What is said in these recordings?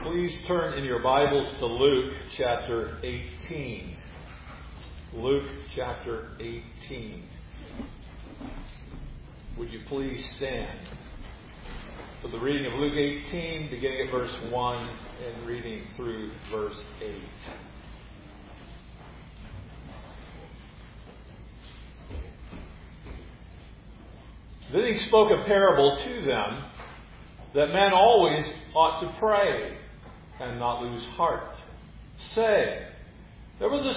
please turn in your Bibles to Luke chapter 18. Luke chapter 18. Would you please stand for the reading of Luke 18, beginning at verse 1 and reading through verse 8. Then he spoke a parable to them that men always ought to pray and not lose heart, saying, there was in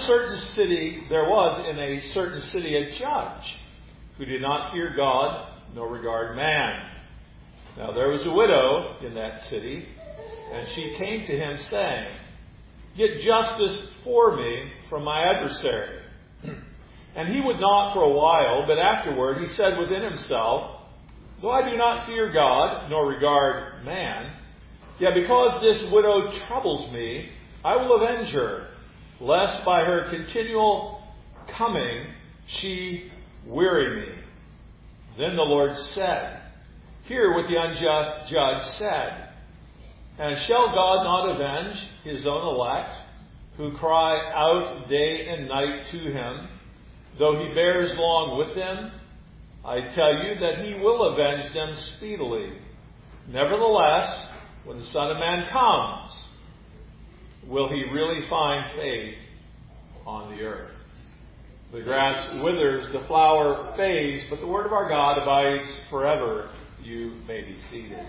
a certain city a judge who did not fear God nor regard man. Now there was a widow in that city, and she came to him saying, get justice for me from my adversary. And he would not for a while, but afterward he said within himself, though I do not fear God, nor regard man, yet because this widow troubles me, I will avenge her, lest by her continual coming she weary me. Then the Lord said, hear what the unjust judge said. And shall God not avenge his own elect, who cry out day and night to him, though he bears long with them? I tell you that he will avenge them speedily. Nevertheless, when the Son of Man comes, will he really find faith on the earth? The grass withers, the flower fades, but the word of our God abides forever. You may be seated.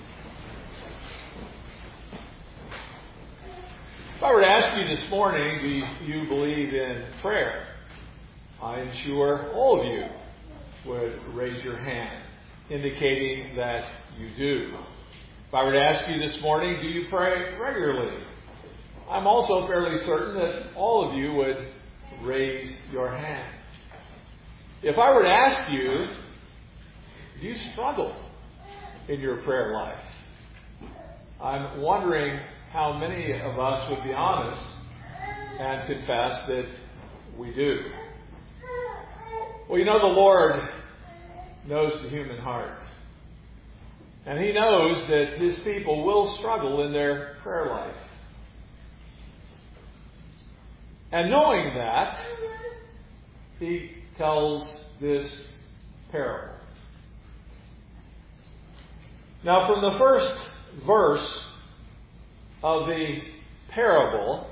If I were to ask you this morning, do you believe in prayer? I am sure all of you would raise your hand, indicating that you do. If I were to ask you this morning, do you pray regularly? I'm also fairly certain that all of you would raise your hand. If I were to ask you, do you struggle in your prayer life? I'm wondering how many of us would be honest and confess that we do. Well, you know, the Lord knows the human heart. And He knows that His people will struggle in their prayer life. And knowing that, He tells this parable. Now, from the first verse of the parable,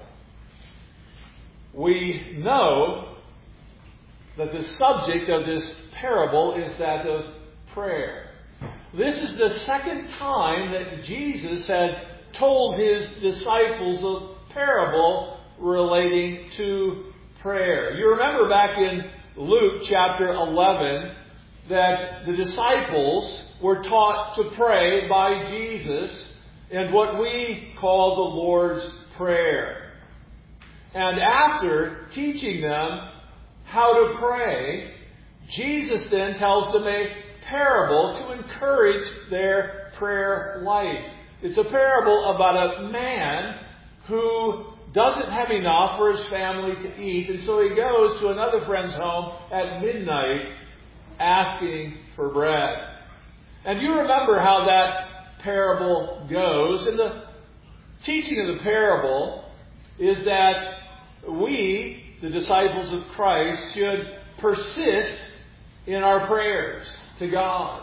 we know that the subject of this parable is that of prayer. This is the second time that Jesus had told His disciples a parable relating to prayer. You remember back in Luke chapter 11 that the disciples were taught to pray by Jesus in what we call the Lord's Prayer. And after teaching them how to pray, Jesus then tells them a parable to encourage their prayer life. It's a parable about a man who doesn't have enough for his family to eat, and so he goes to another friend's home at midnight asking for bread. And you remember how that parable goes. And the teaching of the parable is that we, the disciples of Christ, should persist in our prayers to God.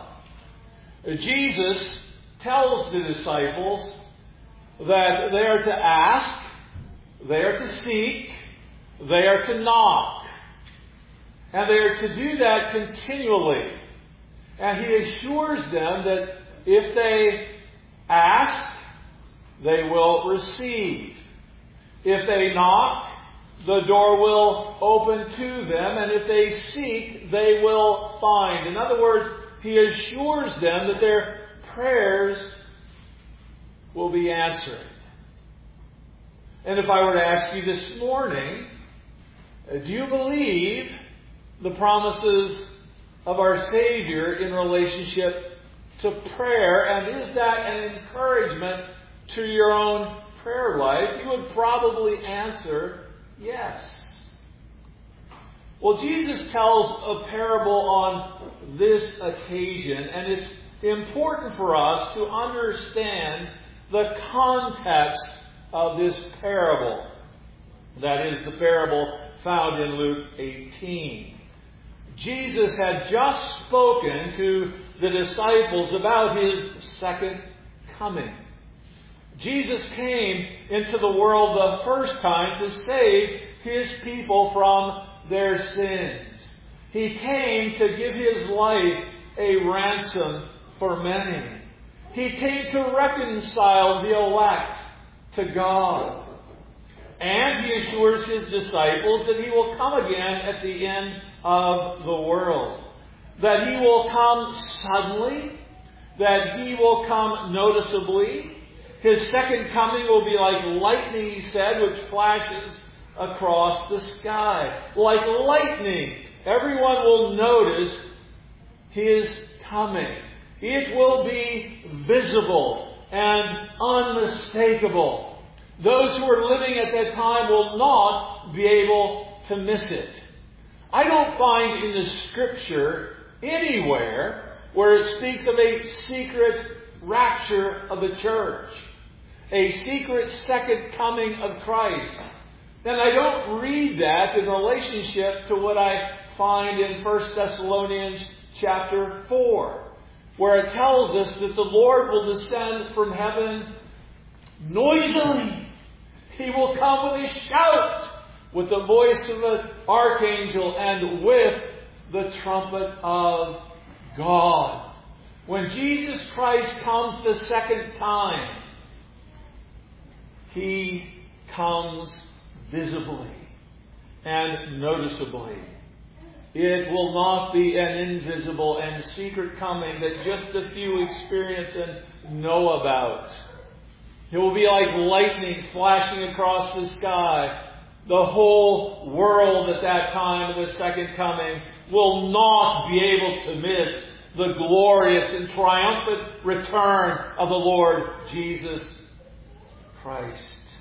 Jesus tells the disciples that they are to ask, they are to seek, they are to knock. And they are to do that continually. And He assures them that if they ask, they will receive. If they knock, the door will open to them, and if they seek, they will find. In other words, He assures them that their prayers will be answered. And if I were to ask you this morning, do you believe the promises of our Savior in relationship to prayer? And is that an encouragement to your own prayer life? You would probably answer yes. Well, Jesus tells a parable on this occasion, and it's important for us to understand the context of this parable. That is the parable found in Luke 18. Jesus had just spoken to the disciples about His second coming. Jesus came into the world the first time to save His people from their sins. He came to give His life a ransom for many. He came to reconcile the elect to God. And He assures His disciples that He will come again at the end of the world. That He will come suddenly. That He will come noticeably. His second coming will be like lightning, He said, which flashes across the sky. Like lightning, everyone will notice His coming. It will be visible and unmistakable. Those who are living at that time will not be able to miss it. I don't find in the Scripture anywhere where it speaks of a secret rapture of the church, a secret second coming of Christ. And I don't read that in relationship to what I find in 1 Thessalonians chapter 4, where it tells us that the Lord will descend from heaven noisily. He will come with a shout, with the voice of an archangel, and with the trumpet of God. When Jesus Christ comes the second time, He comes visibly and noticeably. It will not be an invisible and secret coming that just a few experience and know about. It will be like lightning flashing across the sky. The whole world at that time of the second coming will not be able to miss the glorious and triumphant return of the Lord Jesus Christ.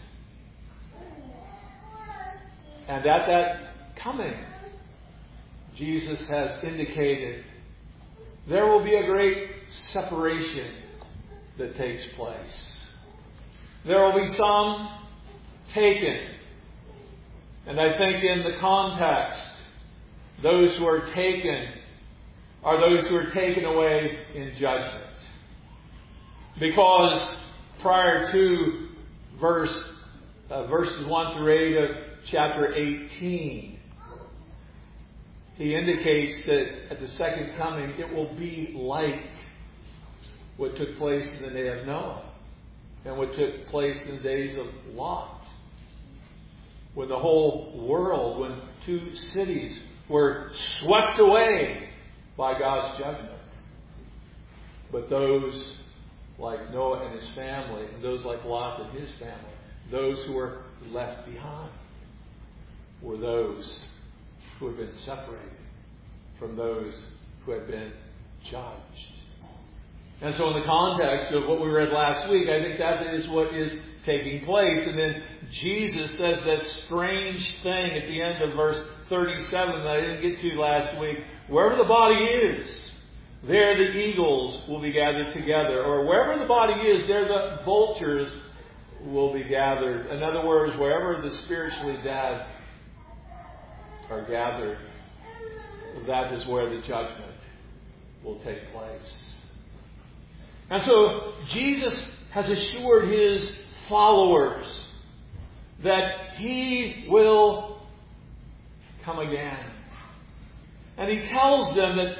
And at that coming, Jesus has indicated there will be a great separation that takes place. There will be some taken. And I think in the context, those who are taken are those who are taken away in judgment. Because prior to verses 1 through 8 of chapter 18, he indicates that at the second coming it will be like what took place in the day of Noah and what took place in the days of Lot. When the whole world, when 2 cities were swept away by God's judgment. But those like Noah and his family, and those like Lot and his family, those who were left behind, were those who had been separated from those who had been judged. And so in the context of what we read last week, I think that is what is taking place. And then Jesus says that strange thing at the end of verse 37 that I didn't get to last week. Wherever the body is, there the eagles will be gathered together. Or wherever the body is, there the vultures will be gathered. In other words, wherever the spiritually dead are gathered, that is where the judgment will take place. And so Jesus has assured His followers that He will come again. And He tells them that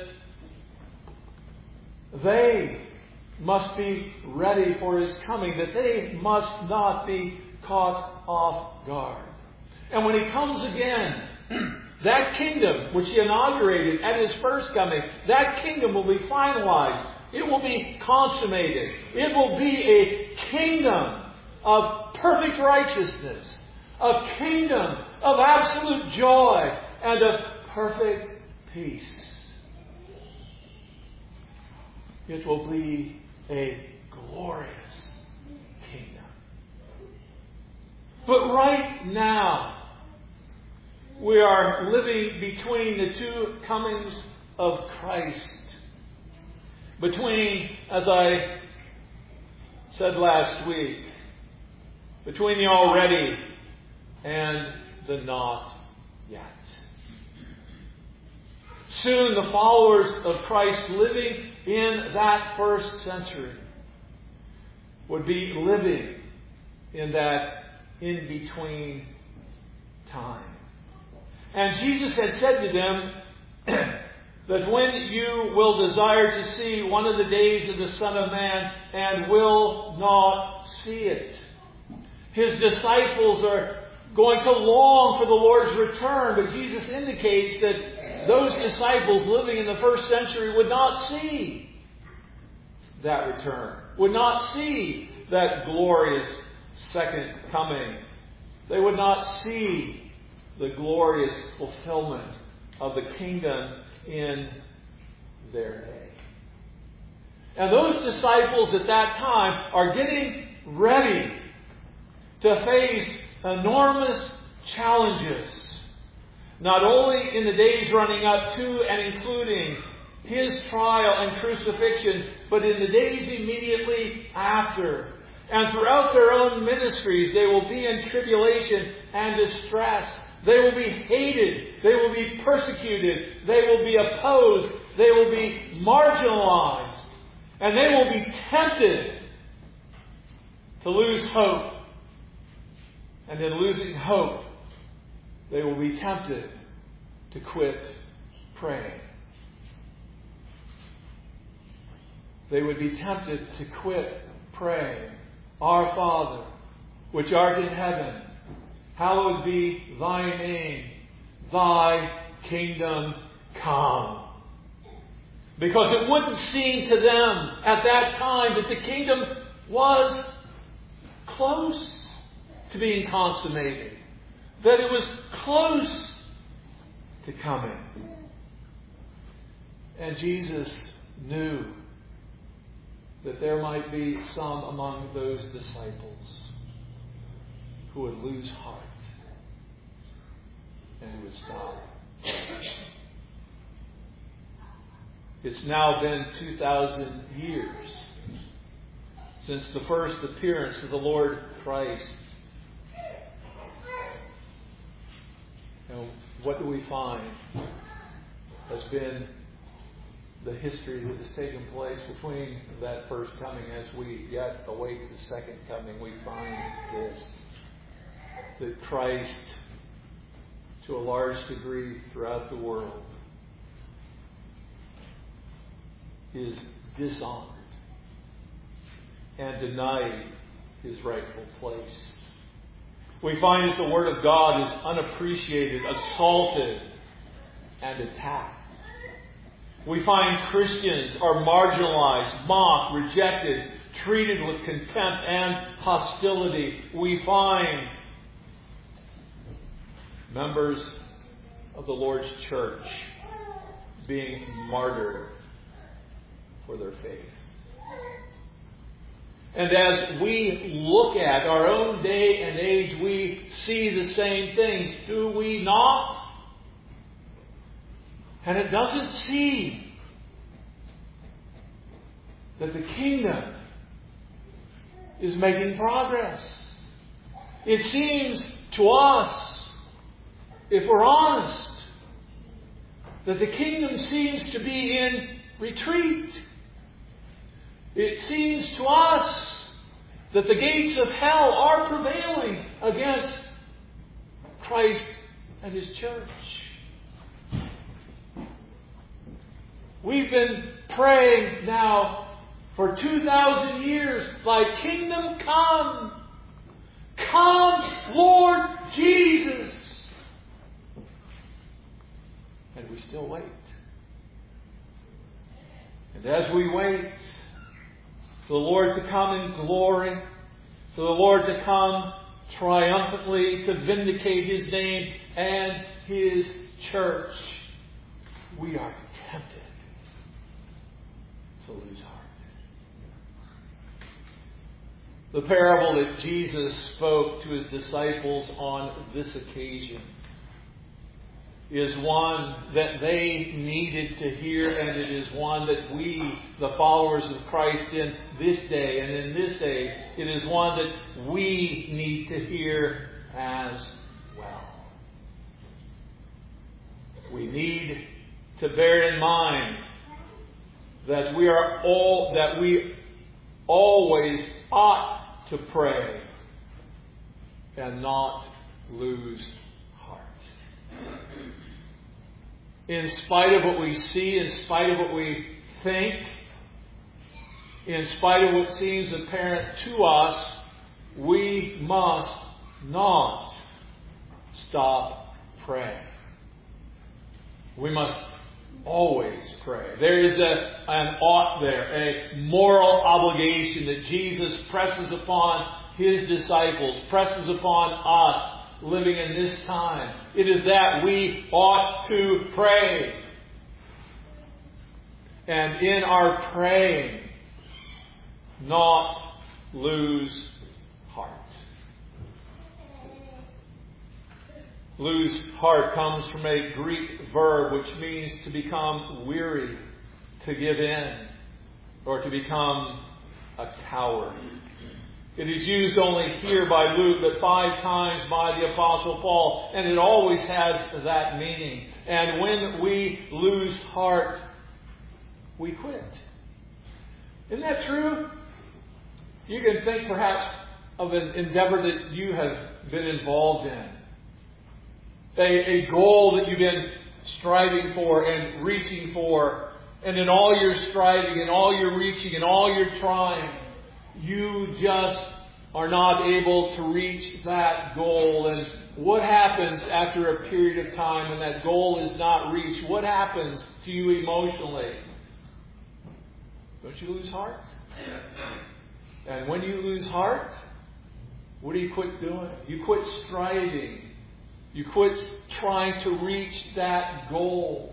they must be ready for His coming, that they must not be caught off guard. And when He comes again, that kingdom which He inaugurated at His first coming, that kingdom will be finalized. It will be consummated. It will be a kingdom of perfect righteousness, a kingdom of absolute joy, and of perfect peace. It will be a glorious kingdom. But right now, we are living between the 2 comings of Christ. Between, as I said last week, between the already and the not yet. Soon the followers of Christ living in that first century would be living in that in-between time. And Jesus had said to them that when you will desire to see one of the days of the Son of Man and will not see it. His disciples are going to long for the Lord's return, but Jesus indicates that those disciples living in the first century would not see that return, would not see that glorious second coming. They would not see the glorious fulfillment of the kingdom in their day. And those disciples at that time are getting ready to face enormous challenges, not only in the days running up to and including His trial and crucifixion, but in the days immediately after. And throughout their own ministries, they will be in tribulation and distress. They will be hated. They will be persecuted. They will be opposed. They will be marginalized. And they will be tempted to lose hope. And in losing hope, they will be tempted to quit praying. They would be tempted to quit praying. Our Father, which art in heaven, hallowed be thy name. Thy kingdom come. Because it wouldn't seem to them at that time that the kingdom was close to being consummated. That it was close to coming. And Jesus knew that there might be some among those disciples who would lose heart and who would stop. It's now been 2,000 years since the first appearance of the Lord Christ. And what do we find has been the history that has taken place between that first coming as we yet await the second coming? We find this, that Christ, to a large degree throughout the world, is dishonored and denied His rightful place. We find that the Word of God is unappreciated, assaulted, and attacked. We find Christians are marginalized, mocked, rejected, treated with contempt and hostility. We find members of the Lord's church being martyred for their faith. And as we look at our own day and age, we see the same things, do we not? And it doesn't seem that the kingdom is making progress. It seems to us, if we're honest, that the kingdom seems to be in retreat. It seems to us that the gates of hell are prevailing against Christ and His church. We've been praying now for 2,000 years, Thy kingdom come. Come, Lord Jesus. And we still wait. And as we wait for the Lord to come in glory, for the Lord to come triumphantly to vindicate His name and His church, we are tempted to lose heart. The parable that Jesus spoke to His disciples on this occasion is one that they needed to hear, and it is one that we, the followers of Christ in this day and in this age, it is one that we need to hear as well. We need to bear in mind that we always ought to pray and not lose heart. In spite of what we see, in spite of what we think, in spite of what seems apparent to us, we must not stop praying. We must always pray. There is an ought there, a moral obligation that Jesus presses upon His disciples, presses upon us living in this time. It is that we ought to pray. And in our praying, not lose heart. Lose heart comes from a Greek verb which means to become weary, to give in, or to become a coward. It is used only here by Luke, but 5 times by the Apostle Paul, and it always has that meaning. And when we lose heart, we quit. Isn't that true? You can think perhaps of an endeavor that you have been involved in. A goal that you've been striving for and reaching for. And in all your striving and all your reaching and all your trying, you just are not able to reach that goal. And what happens after a period of time when that goal is not reached? What happens to you emotionally? Don't you lose heart? And when you lose heart, what do you quit doing? You quit striving. You quit trying to reach that goal.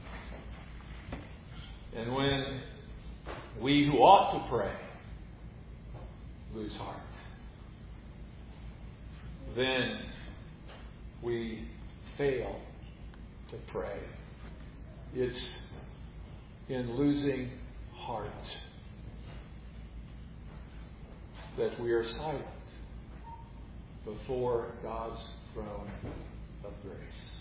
And when we who ought to pray lose heart, then we fail to pray. It's in losing heart that we are silent before God's throne of grace.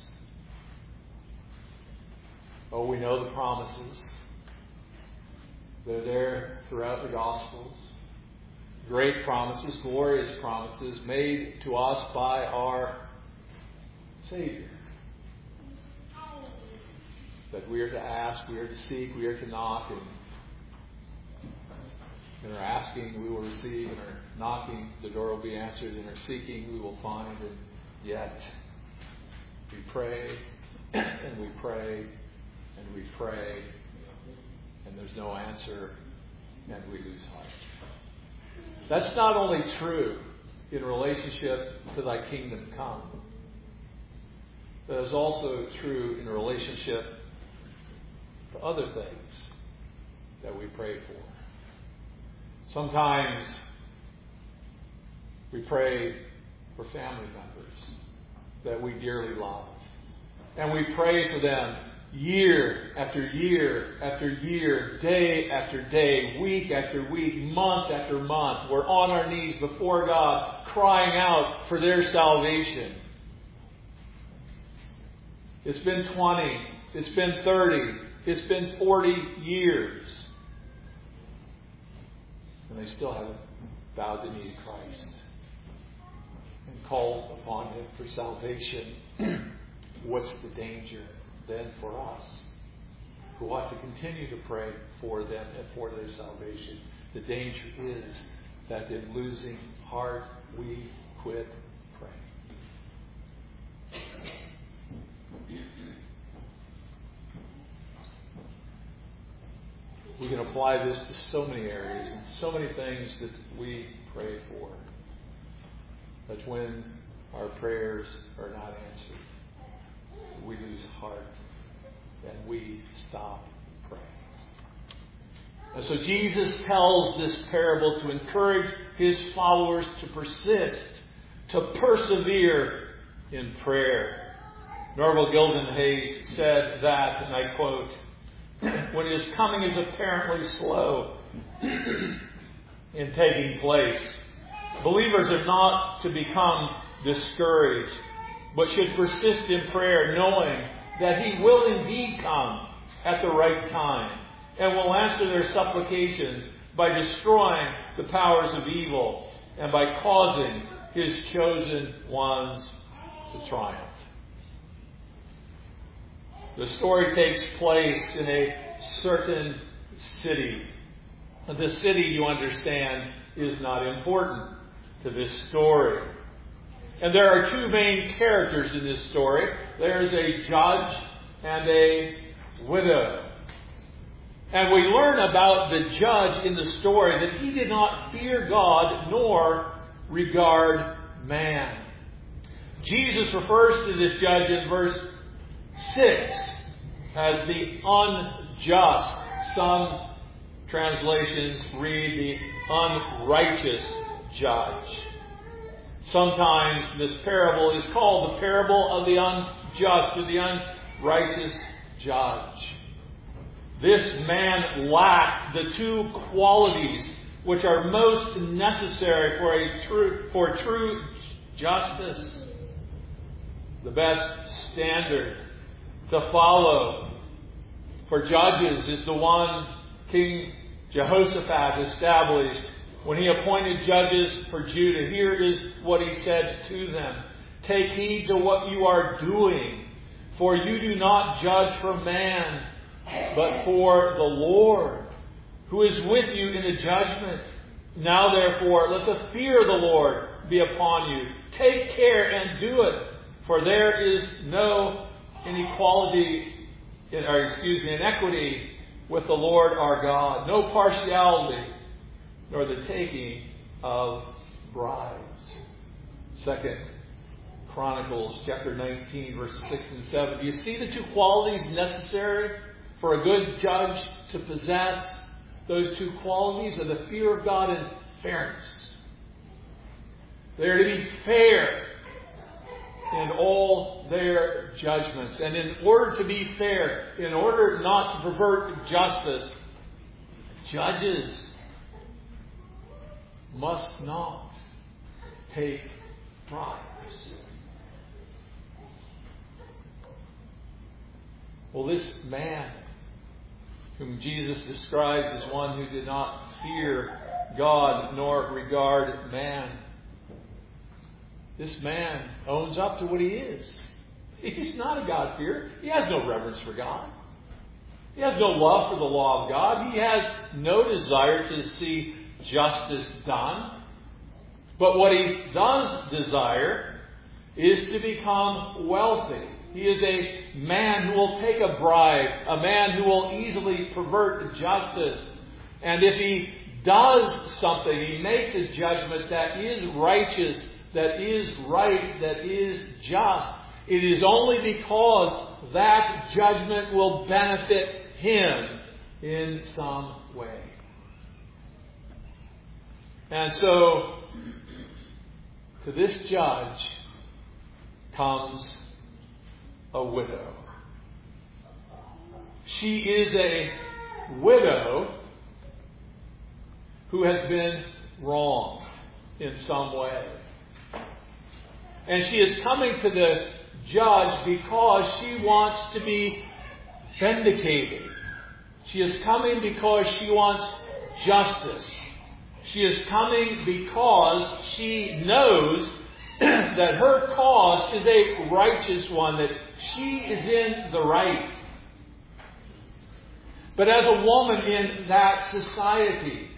Oh, we know the promises. They're there throughout the Gospels. Great promises, glorious promises made to us by our Savior. That we are to ask, we are to seek, we are to knock, and in our asking we will receive, in our knocking the door will be answered, in our seeking we will find, and yet we pray and we pray and we pray and there's no answer and we lose heart. That's not only true in relationship to Thy kingdom come, but it's also true in relationship to other things that we pray for. Sometimes we pray for family members that we dearly love. And we pray for them year after year after year, day after day, week after week, month after month. We're on our knees before God, crying out for their salvation. It's been 20, it's been 30, it's been 40 years. And they still haven't bowed the knee to Christ and called upon Him for salvation. What's the danger then for us who ought to continue to pray for them and for their salvation? The danger is that in losing heart we quit praying. We can apply this to so many areas and so many things that we pray for. But when our prayers are not answered, we lose heart and we stop praying. And so Jesus tells this parable to encourage His followers to persist, to persevere in prayer. Norval Gilden Hayes said that, and I quote, "When his coming is apparently slow in taking place, believers are not to become discouraged, but should persist in prayer, knowing that He will indeed come at the right time and will answer their supplications by destroying the powers of evil and by causing His chosen ones to triumph." The story takes place in a certain city. The city, you understand, is not important to this story. And there are two main characters in this story. There's a judge and a widow. And we learn about the judge in the story that he did not fear God nor regard man. Jesus refers to this judge in verse 6 as the unjust. Some translations read the unrighteous judge. Sometimes this parable is called the parable of the unjust or the unrighteous judge. This man lacked the two qualities which are most necessary for true justice. The best standard to follow for judges is the one King Jehoshaphat established when he appointed judges for Judah. Here is what he said to them: "Take heed to what you are doing, for you do not judge for man, but for the Lord, who is with you in the judgment. Now therefore, let the fear of the Lord be upon you. Take care and do it, for there is no inequity with the Lord our God, no partiality, nor the taking of bribes." 2 Chronicles chapter 19, verses 6 and 7. Do you see the two qualities necessary for a good judge to possess? Those two qualities are the fear of God and fairness. They are to be fair in all their judgments. And in order to be fair, in order not to pervert justice, judges must not take bribes. Well, this man, whom Jesus describes as one who did not fear God nor regard man, this man owns up to what he is. He's not a God-fearer. He has no reverence for God. He has no love for the law of God. He has no desire to see justice done. But what he does desire is to become wealthy. He is a man who will take a bribe, a man who will easily pervert justice. And if he does something, he makes a judgment that is righteous, that is right, that is just, it is only because that judgment will benefit him in some way. And so, to this judge comes a widow. She is a widow who has been wronged in some way. And she is coming to the judge because she wants to be vindicated. She is coming because she wants justice. She is coming because she knows that her cause is a righteous one, that she is in the right. But as a woman in that society,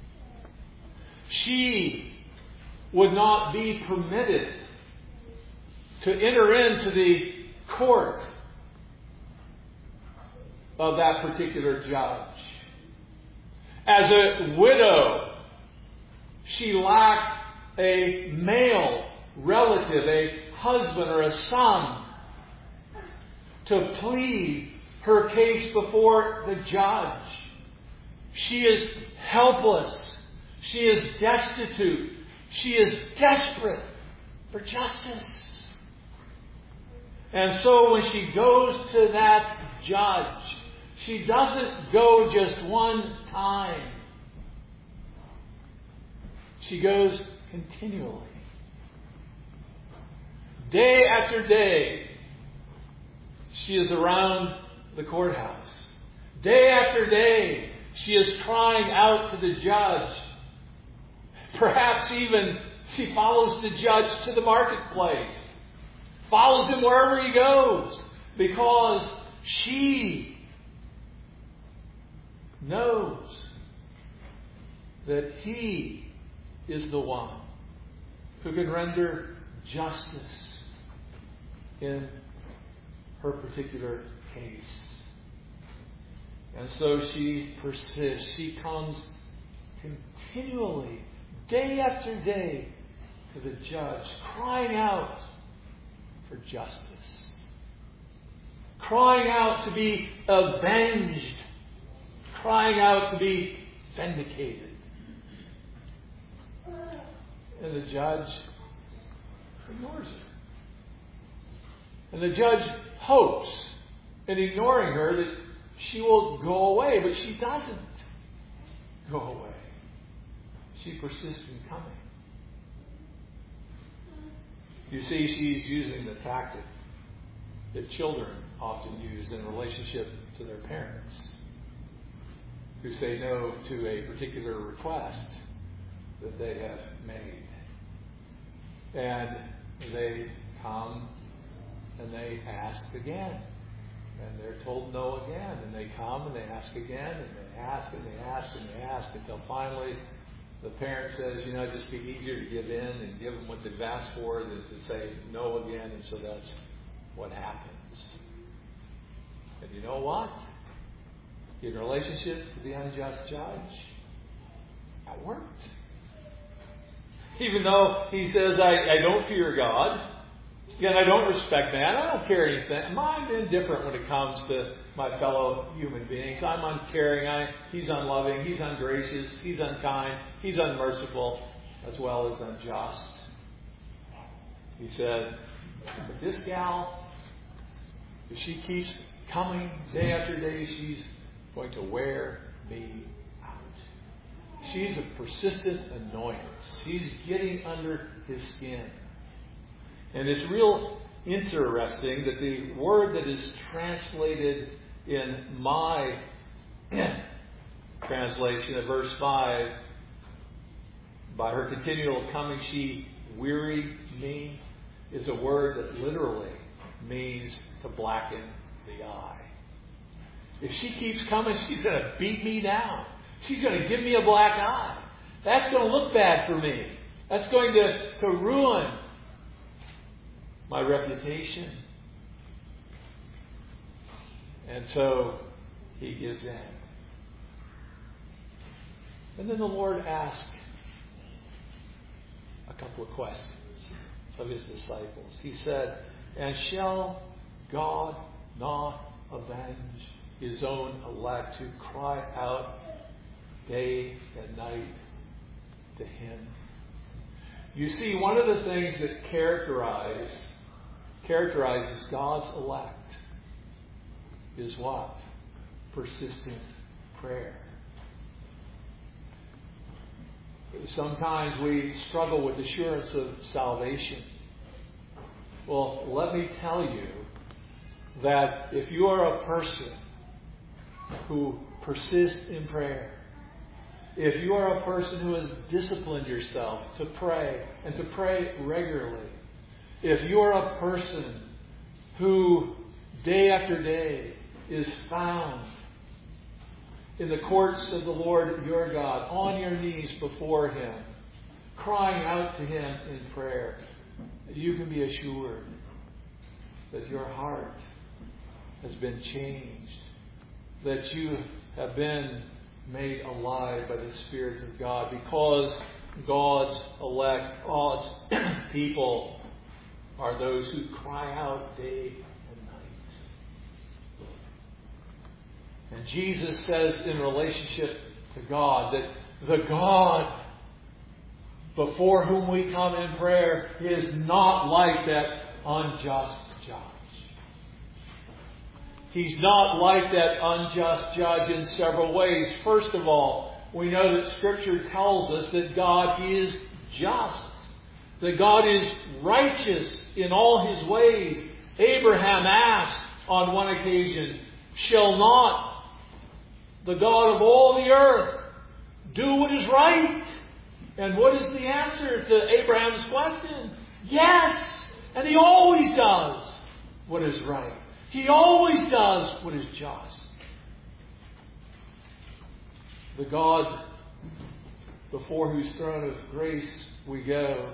she would not be permitted to enter into the court of that particular judge. As a widow, she lacked a male relative, a husband or a son, to plead her case before the judge. She is helpless. She is destitute. She is desperate for justice. And so when she goes to that judge, she doesn't go just one time. She goes continually. Day after day, she is around the courthouse. Day after day, she is crying out to the judge. Perhaps even she follows the judge to the marketplace. Follows him wherever he goes. Because she knows that he is the one who can render justice in her particular case. And so she persists. She comes continually, day after day, to the judge, crying out for justice. Crying out to be avenged. Crying out to be vindicated. And the judge ignores her. And the judge hopes, in ignoring her, that she will go away. But she doesn't go away. She persists in coming. You see, she's using the tactic that children often use in relationship to their parents, who say no to a particular request that they have made. And they come and they ask again. And they're told no again. And they come and they ask again. And they ask and they ask and they ask until finally the parent says, it'd just be easier to give in and give them what they've asked for than to say no again. And so that's what happens. And you know what? In relationship to the unjust judge, that worked. Even though he says, I don't fear God, and I don't respect man, I don't care anything. I'm indifferent when it comes to my fellow human beings. I'm uncaring. He's unloving. He's ungracious. He's unkind. He's unmerciful, as well as unjust. He said, but this gal, if she keeps coming day after day, she's going to wear me out. She's a persistent annoyance. She's getting under his skin. And it's real interesting that the word that is translated in my translation of verse 5, by her continual coming she wearied me, is a word that literally means to blacken the eye. If she keeps coming, she's going to beat me down. She's going to give me a black eye. That's going to look bad for me. That's going to ruin my reputation. And so he gives in. And then the Lord asked a couple of questions of his disciples. He said, and shall God not avenge his own elect who cry out day and night to him? You see, one of the things that characterizes God's elect is what? Persistent prayer. Sometimes we struggle with assurance of salvation. Well, let me tell you that if you are a person who persists in prayer, if you are a person who has disciplined yourself to pray and to pray regularly, if you are a person who day after day is found in the courts of the Lord your God, on your knees before him, crying out to him in prayer, you can be assured that your heart has been changed, that you have been made alive by the Spirit of God, because God's elect, God's people are those who cry out day and night. And Jesus says in relationship to God that the God before whom we come in prayer is not like that unjust judge. He's not like that unjust judge in several ways. First of all, we know that Scripture tells us that God is just, that God is righteous in all His ways. Abraham asked on one occasion, "Shall not the God of all the earth do what is right?" And what is the answer to Abraham's question? Yes! And He always does what is right. He always does what is just. The God before whose throne of grace we go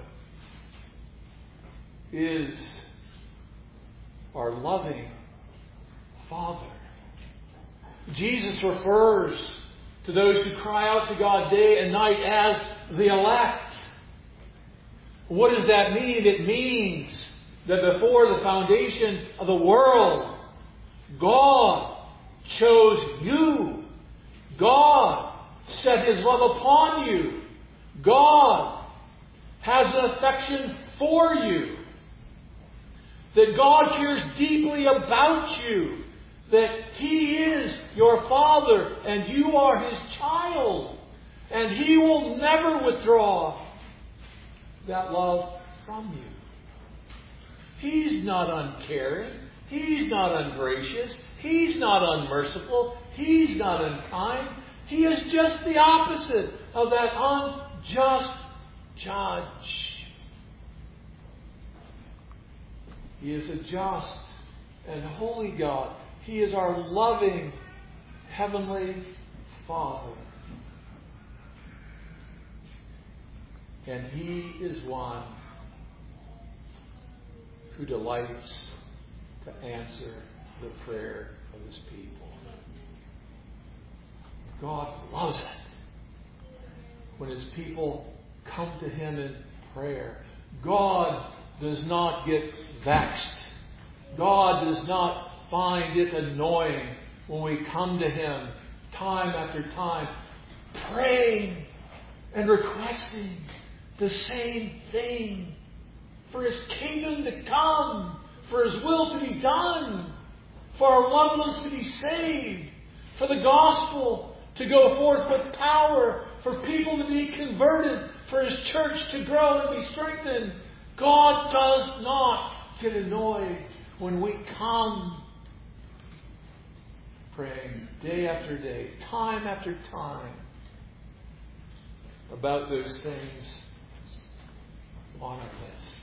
is our loving Father. Jesus refers to those who cry out to God day and night as the elect. What does that mean? It means that before the foundation of the world, God chose you. God set His love upon you. God has an affection for you. That God cares deeply about you. That He is your Father and you are His child. And He will never withdraw that love from you. He's not uncaring. He's not ungracious. He's not unmerciful. He's not unkind. He is just the opposite of that unjust judge. He is a just and holy God. He is our loving Heavenly Father. And He is one who delights to answer the prayer of His people. God loves it when His people come to Him in prayer. God does not get vexed. God does not find it annoying when we come to Him time after time, praying and requesting the same thing. For His kingdom to come, for His will to be done, for our loved ones to be saved, for the gospel to go forth with power, for people to be converted, for His church to grow and be strengthened. God does not get annoyed when we come praying day after day, time after time, about those things on our list.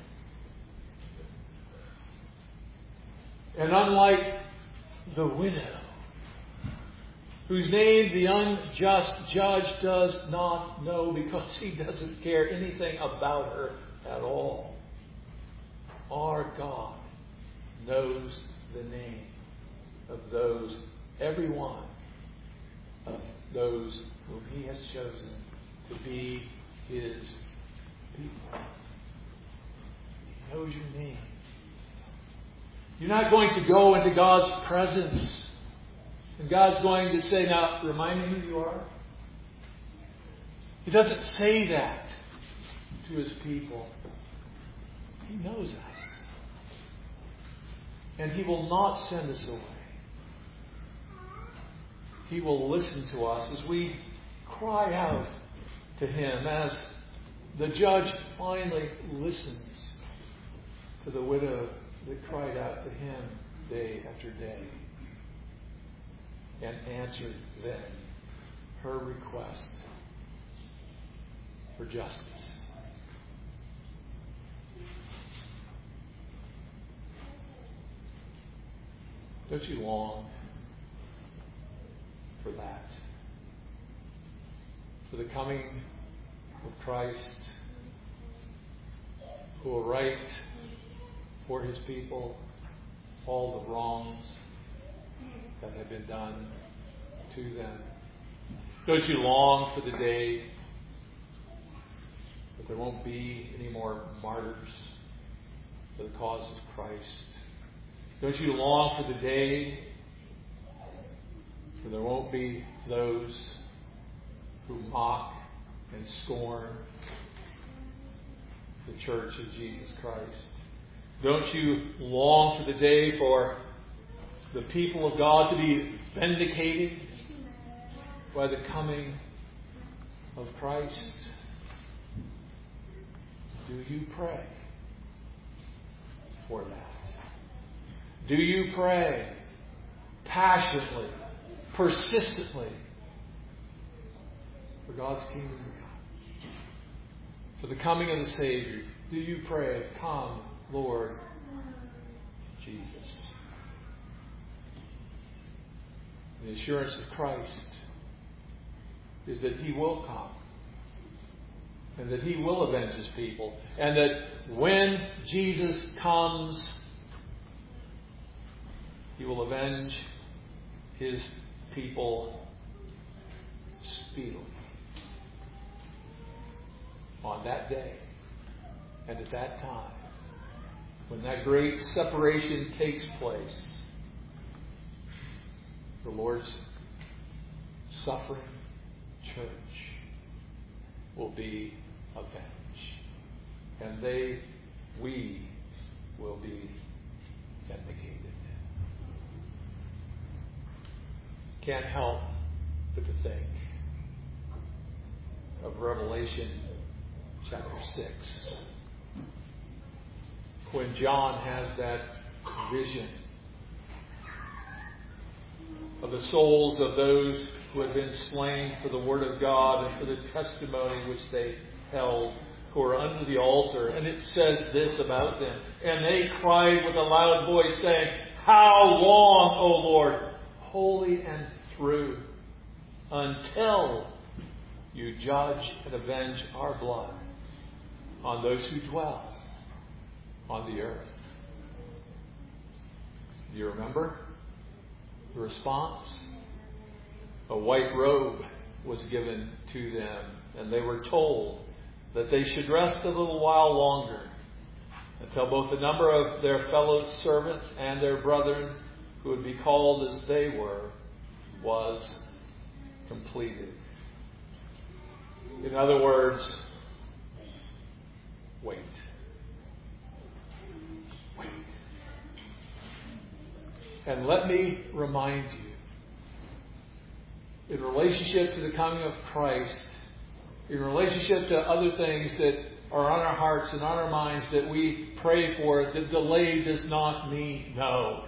And unlike the widow, whose name the unjust judge does not know because he doesn't care anything about her at all, our God knows the name of those, every one of those whom He has chosen to be His people. He knows your name. You're not going to go into God's presence and God's going to say, "Now, remind me who you are." He doesn't say that to His people. He knows us. And He will not send us away. He will listen to us as we cry out to Him, as the judge finally listens to the widow that cried out to Him day after day and answered then her request for justice. Don't you long for that? For the coming of Christ, who will right for His people all the wrongs that have been done to them. Don't you long for the day that there won't be any more martyrs for the cause of Christ? Don't you long for the day when there won't be those who mock and scorn the church of Jesus Christ? Don't you long for the day for the people of God to be vindicated by the coming of Christ? Do you pray for that? Do you pray passionately, persistently for God's kingdom to come? For the coming of the Savior? Do you pray, "Come, Lord Jesus"? The assurance of Christ is that He will come, and that He will avenge His people, and that when Jesus comes, He will avenge His people speedily. On that day, and at that time, when that great separation takes place, the Lord's suffering church will be avenged. And we will be vindicated. Can't help but to think of Revelation chapter 6. When John has that vision of the souls of those who had been slain for the Word of God and for the testimony which they held, who are under the altar. And it says this about them: "And they cried with a loud voice, saying, How long, O Lord, holy and true, until you judge and avenge our blood on those who dwell on the earth?" Do you remember the response? A white robe was given to them, and they were told that they should rest a little while longer until both the number of their fellow servants and their brethren, who would be called as they were, was completed. In other words, wait. Wait. And let me remind you, in relationship to the coming of Christ, in relationship to other things that are on our hearts and on our minds that we pray for, that delay does not mean no.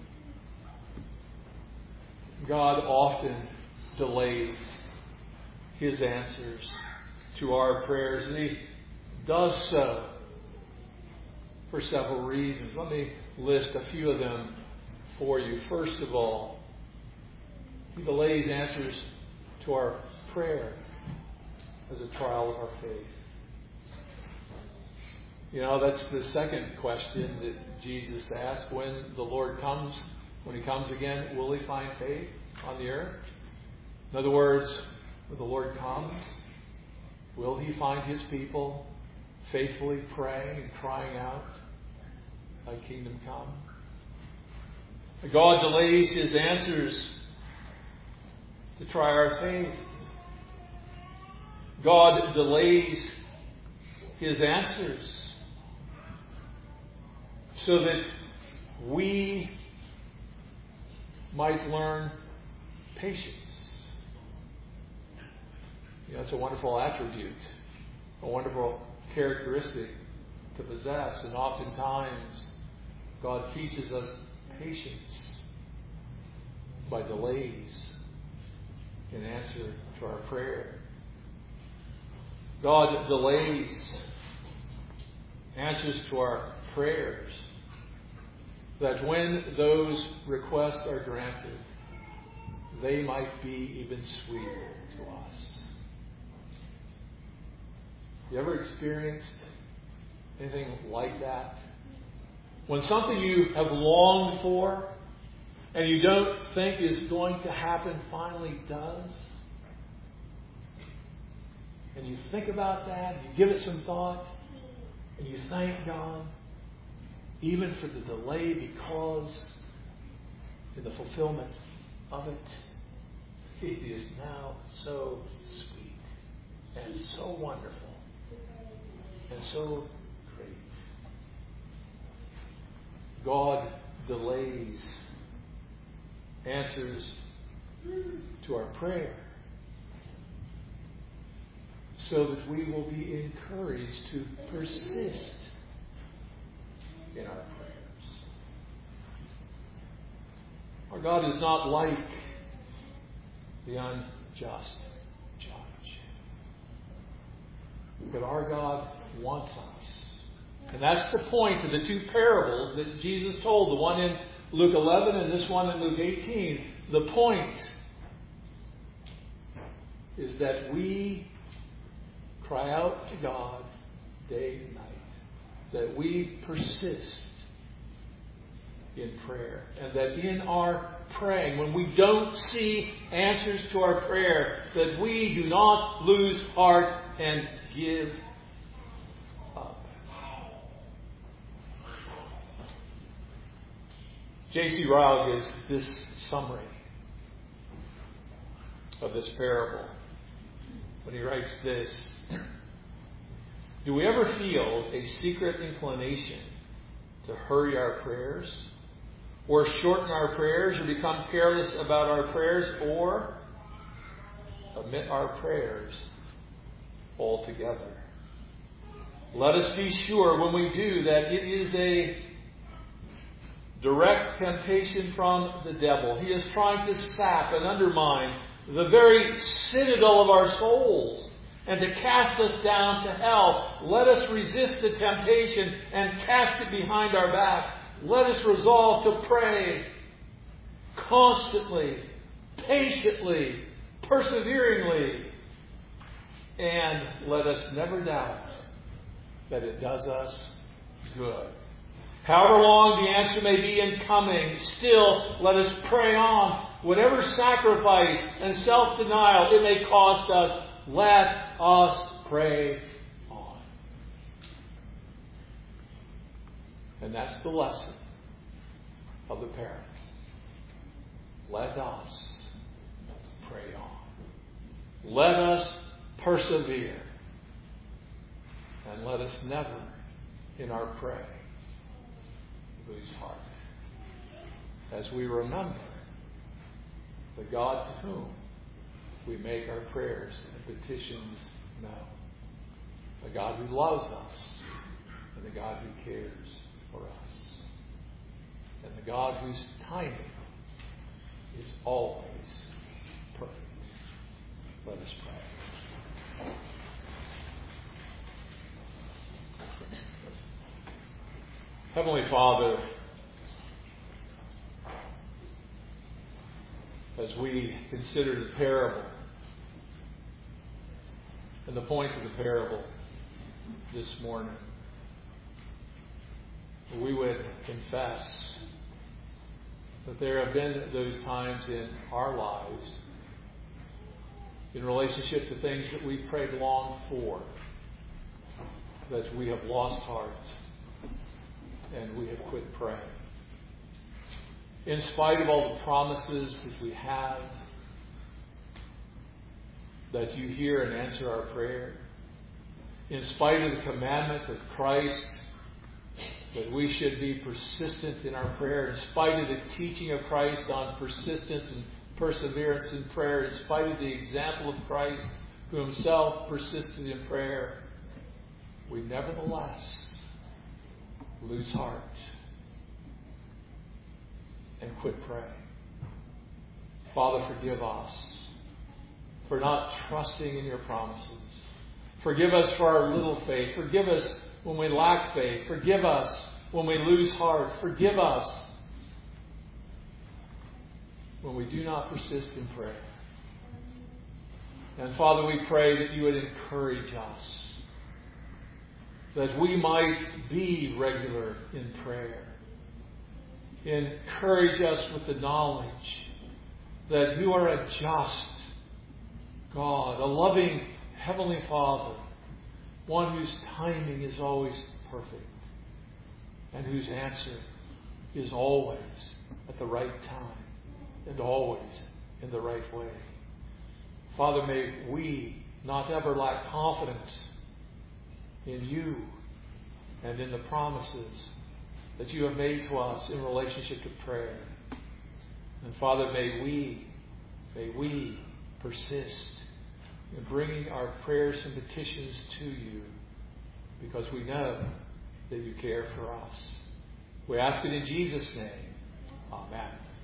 God often delays His answers to our prayers, and He does so for several reasons. Let me list a few of them for you. First of all, He delays answers to our prayer as a trial of our faith. You know, that's the second question that Jesus asked. When the Lord comes, when He comes again, will He find faith on the earth? In other words, when the Lord comes, will He find His people faithfully praying and crying out, "Thy kingdom come"? God delays His answers to try our faith. God delays His answers so that we might learn patience. You know, it's a wonderful attribute, a wonderful characteristic to possess. And oftentimes, God teaches us patience by delays in answer to our prayer. God delays answers to our prayers, that when those requests are granted, they might be even sweeter to us. You ever experienced anything like that? When something you have longed for and you don't think is going to happen finally does? And you think about that, and you give it some thought, and you thank God, even for the delay, because in the fulfillment of it, it is now so sweet and so wonderful and so great. God delays answers to our prayer, so that we will be encouraged to persist in our prayers. Our God is not like the unjust judge, but our God wants us. And that's the point of the two parables that Jesus told, the one in Luke 11 and this one in Luke 18. The point is that we cry out to God day and night, that we persist in prayer, and that in our praying, when we don't see answers to our prayer, that we do not lose heart and give up. J.C. Ryle gives this summary of this parable when he writes this: do we ever feel a secret inclination to hurry our prayers, or shorten our prayers, or become careless about our prayers, or omit our prayers altogether? Let us be sure when we do that it is a direct temptation from the devil. He is trying to sap and undermine the very citadel of our souls and to cast us down to hell. Let us resist the temptation and cast it behind our back. Let us resolve to pray constantly, patiently, perseveringly, and let us never doubt that it does us good. However long the answer may be in coming, still let us pray on. Whatever sacrifice and self-denial it may cost us, let us pray on. And that's the lesson of the parable. Let us pray on. Let us persevere. And let us never, in our prayer, lose heart, as we remember the God to whom we make our prayers and petitions known, the God who loves us, and the God who cares for us, and the God whose timing is always perfect. Let us pray. Heavenly Father, as we consider the parable and the point of the parable this morning, we would confess that there have been those times in our lives, in relationship to things that we prayed long for, that we have lost heart and we have quit praying. In spite of all the promises that we have, that you hear and answer our prayer, in spite of the commandment of Christ that we should be persistent in our prayer, in spite of the teaching of Christ on persistence and perseverance in prayer, in spite of the example of Christ who himself persisted in prayer, we nevertheless lose heart and quit praying. Father, forgive us for not trusting in your promises. Forgive us for our little faith. Forgive us when we lack faith. Forgive us when we lose heart. Forgive us when we do not persist in prayer. And Father, we pray that you would encourage us, that we might be regular in prayer. Encourage us with the knowledge that you are a just God, a loving Heavenly Father, one whose timing is always perfect and whose answer is always at the right time and always in the right way. Father, may we not ever lack confidence in you and in the promises that you have made to us in relationship to prayer. And Father, may we persist in bringing our prayers and petitions to you, because we know that you care for us. We ask it in Jesus' name. Amen.